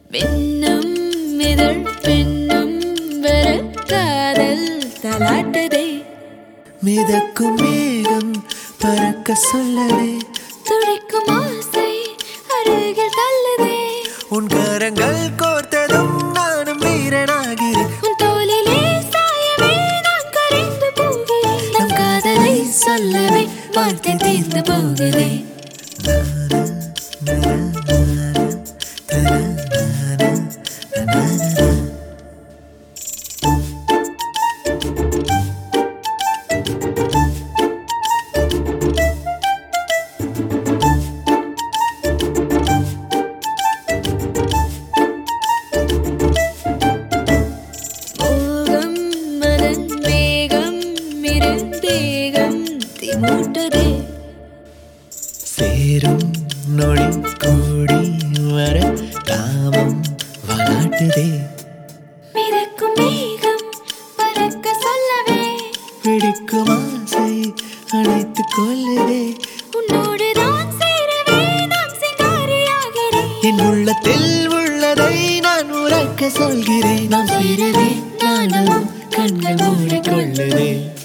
மின்னும் இதழ் பெண்ணும் வர காதல் தலாட்டதே மிதக்கும் மேகம் பறக்க சொல்லவே துடிக்கும் ஆசை அருகில் தள்ளுதே உன் கரங்கள் கோர்த்ததும் நானும் வீரனாகிறேன் உன் தோளிலே சாயவே நான் கரைந்து போகிறேன் நம் காதலை சொல்லவே வார்த்தை தீர்ந்து போகுதே சேரும் நொழி கூடி வர காமம் வளாட்டுதே மிதக்கும் மேகம் பறக்க சொல்லவே பிடிக்கும் ஆசை அழைத்துக் கொள்ளுதே உன்னோடு தான் சேரவே நான் சிங்காரியாகிறேன் என் உள்ளத்தில் உள்ளதை நான் உரைக்க சொல்கிறேன் நாம் சேரவே நானும் கண்கள் மூடிக்கொள்ளுதே